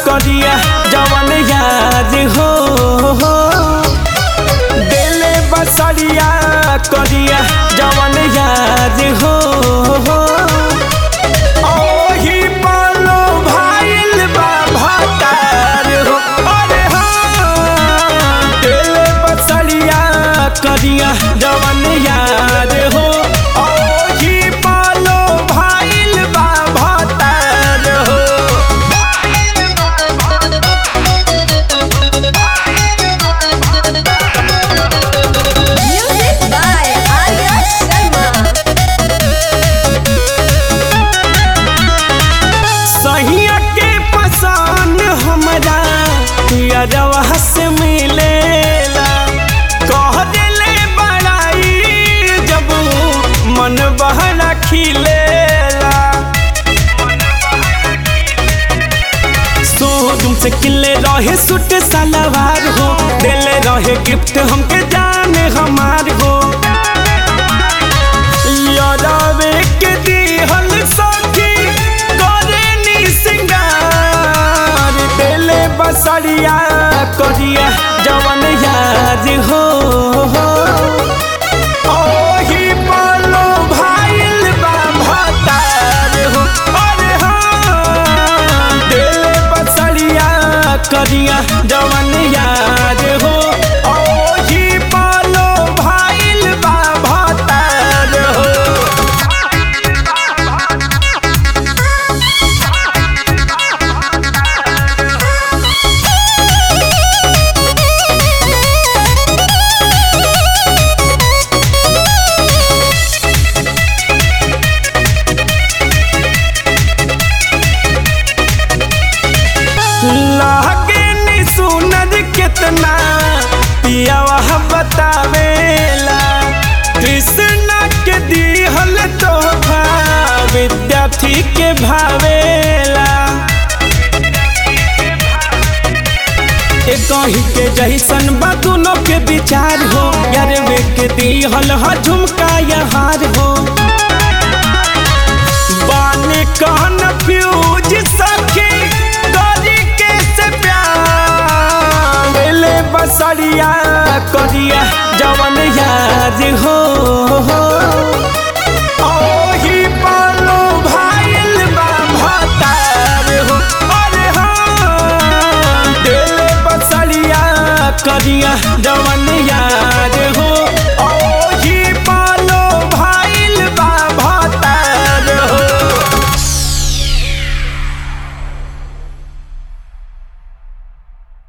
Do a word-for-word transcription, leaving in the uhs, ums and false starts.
करिया जवन याद हो दिले बसरिया करिया जवन याद हो ओही पालो भाईल बा भतार हो अरे हाँ दिले बसरिया करिया जवन याद हो ओही पालो भाईल बा भतार हो। Music by Arya Sharma. सहिया के पसंद हमरा यारवा से मिलेला कह दिले बड़ाई जब मन बहरा खिलेला सोदुम से किले रहे सुट सलवार हो दिले रहे गिफ्ट हमके जाने हमार हो यादवे के दिहल सखी करेनी सिंगार दिले बसरिया करिया जवन याद हो ओही पालो भाईल बा भतार हो अरे हाँ दिले बसरिया करिया जवन याद हो ओही पालो भाईल बा भतार हो। लागे नी सुनर कितना पियावा बतावेला कृष्णा के दिहल तोहफा विद्यार्थी के भावेला कहीं के जैसन बा दोनों के विचार हो यार वे के दिहल हा झुमका या हार हो बाने कहन फ्यूज सखी करी के से प्यार दिले बसरिया करिया जवन याद हो ओही पालो भाईल बा भतार हो अरे हाँ दिले बसरिया करिया जवन याद हो